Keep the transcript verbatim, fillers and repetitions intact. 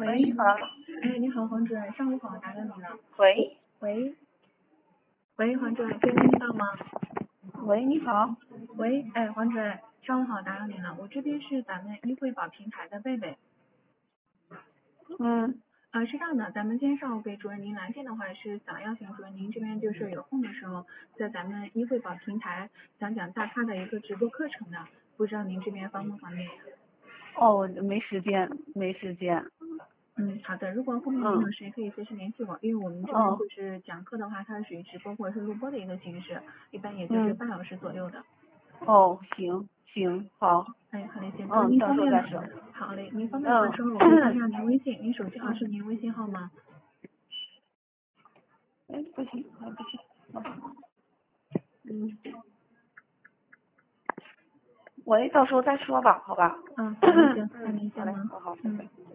喂，你好。 哎，你好，黄主任，上午好，打扰你了。 喂。 喂。喂，黄主任，可以听到吗？ 喂，你好。 喂，哎，黄主任，上午好，打扰你了，我这边是咱们医惠保平台的贝贝。 嗯。 呃，是这样的，咱们今天上午给主任您来电的话，是想邀请主任您这边就是有空的时候，在咱们医惠保平台讲讲大咖的一个直播课程的，不知道您这边方不方便呀？ 哦，没时间，没时间。 嗯，好的，如果后面您有时间可以随时联系我，因为我们这边就是讲课的话，它是属于直播或者是录播的一个形式，一般也就是半小时左右的。 哦，行行，好。 哎，好嘞，行， 嗯， 您到方便的， 时候再说。 好嘞，您方便的时候我可以加一下您微信，您手机号是您微信号吗？ 哎，不行，哎不行。嗯。喂，到时候再说吧，好吧。 嗯，好嘞，行，那您先忙。 好嘞，好好。 嗯。